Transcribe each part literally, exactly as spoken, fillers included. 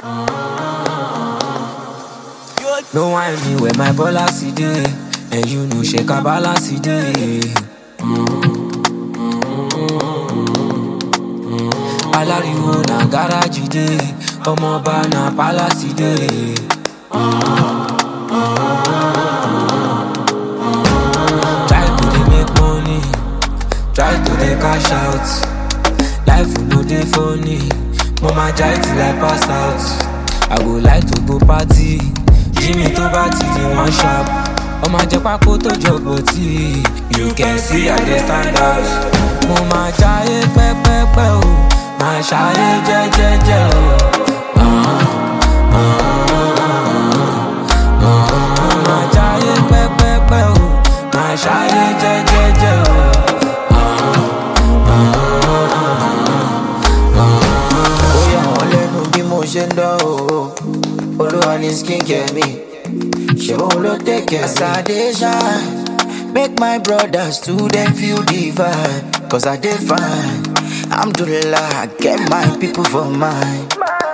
No wine me where my balance day, and you know shake a balance day. Alariwo na garage day, omo ba na palace day. Try to dey make money, try to dey cash out. Life no dey funny, mama try till I pass out. I go like to go party, Jimmy to party the one sharp. Ọmọ ajẹ́pákó tó jọ̀bọ̀ tí you can see I dey stand out. Mo máa jayé pẹ́pẹ́pẹ́ o, máa ṣayé jẹ́jẹ́jẹ́ o. Mo máa jayé pẹ́pẹ́pẹ́ o, máa ṣayé jẹ́jẹ́jẹ́ o. Ó yà wọ́n lẹ́nu bí mo ṣe ń dán o. Olúwa ni skincare mi. She won't take care. As I dey shine, make my brothers too them feel divine. Cause I dey fine. I'm doing I get my people for mine.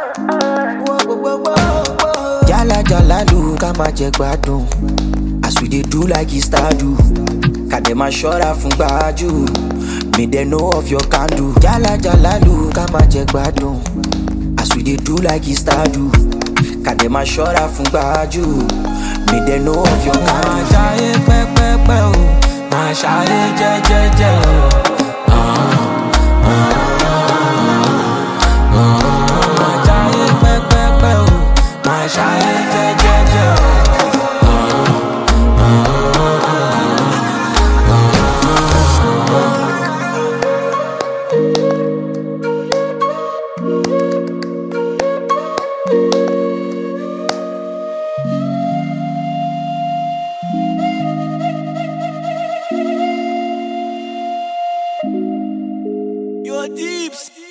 Jala jala lu kama jẹ gbádùn. As we dey do like it start do. Kàdé máa ṣọ́ra fún gbájú. Me they know of your candle. Jala jala lu kama jẹ gbádùn. As we dey do like it start do. Kàdé máa ṣọ́ra fún gbájú. Me they know of your Máa candle. jayé pẹ́pẹ́pẹ́ o, máa ṣayé jẹ́jẹ́jẹ́ o. Máa jayé pẹ́pẹ́pẹ́ o, máa ṣayé jẹ́jẹ́jẹ́ o. Your deeps.